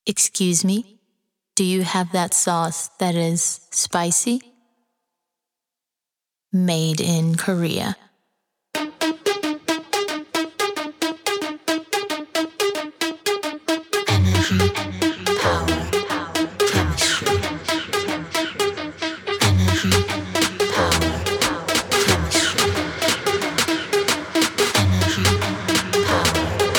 Excuse me? Do you have that sauce that is spicy? Made in Korea. Energy, power, chemistry. Energy, power, chemistry. Energy, power,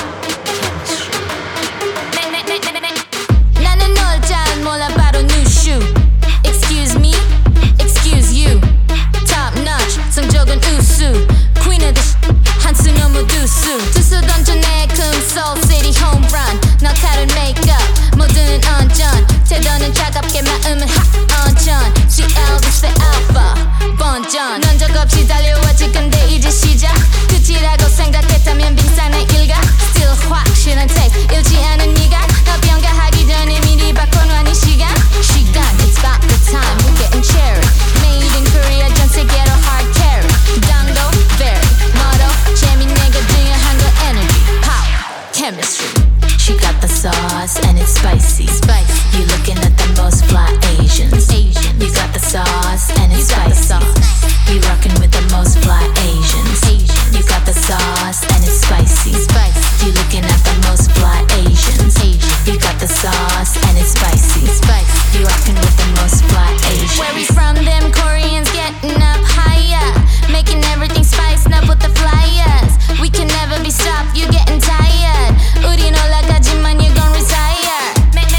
chemistry. 나는 널 잘 몰라 바로 new shoe. Excuse me, excuse you. Top notch, 성적은 우수. Queen of the 한수 너무 두수. 두수 던져내 금 Soul City home run. 날카로운 makeup, 모두는 언전. 태도는 차갑게 마음은 hot 언전. She Elvis the alpha, 번전. 넌 적없이 달려왔지 근데 이제 시작. 끝이라고 생각했다면 빙산의 일각. Still 확실한 take, 잃지 않은 네가. 너 병가하기 전에 미리 바꿔놔 네 시간. It's about the time, we're getting cherry. Made in Korea, 전 세계로 hard carry. 당도 vary, motto 재밌는 게 중요한 건 energy, power, chemistry. She got the sauce and it's spicy. You looking at the most fly Asians. You got the sauce and it's spicy. You rocking with the most fly Asians. You got the sauce and it's spicy. You looking at the most fly Asians. You got the sauce and it's spicy. You rocking with the most fly Asians. Where we from, them Koreans getting up higher, making everything spiced up with the flyers. We can never be stopped, you getting tired. 우린 올라가지만 you gon' retire.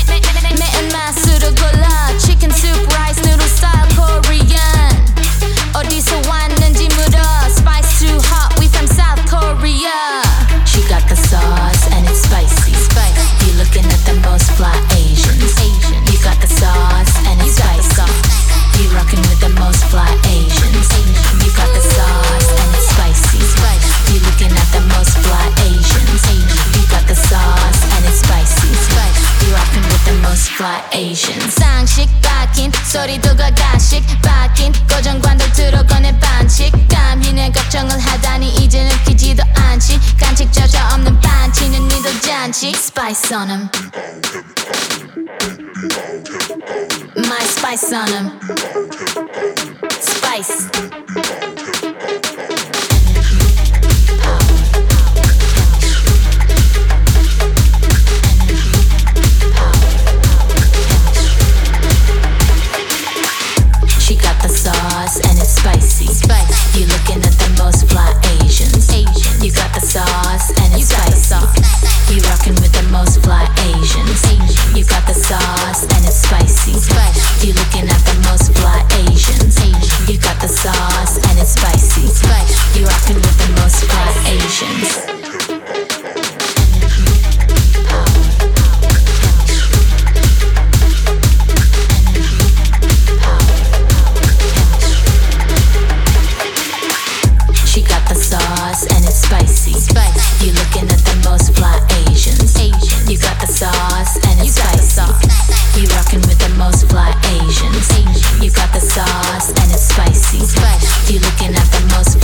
매운 맛으로 골라 chicken soup, rice, noodle style Korean. 어디서 왔는지 물어. Spice too hot, we from South Korea. She got the sauce and it's spicy. You looking at the most fly Asians. You got the sauce and it's spicy. You rocking with the most fly Asians. You got the sauce and it's spicy. You looking at the most fly Asians. You got the sauce and it's spicy. You rocking with the most fly Asians. 상식 바뀐 소리도 가식 바뀐 고정관도 들어꺼내 반칙. 감히 내 걱정을 하다니 이제 느끼지도 않지. 간식 저자 없는 반치는 니도 잔치. Spice on 'em. My spice on 'em. Spice. She got the sauce and it's spicy. You looking at the most fly Asians. You got the sauce and it's spicy. You rocking with the most fly Asians. You got the sauce and it's spicy. You looking at the most fly Asians. You got the sauce and it's spicy. You rocking with the most fly Asians. She got the sauce and it's spicy. You looking at the most fly Asians. You got the sauce and it's spicy. You rocking with the most fly Asians. You got the sauce and it's spicy. You looking at the most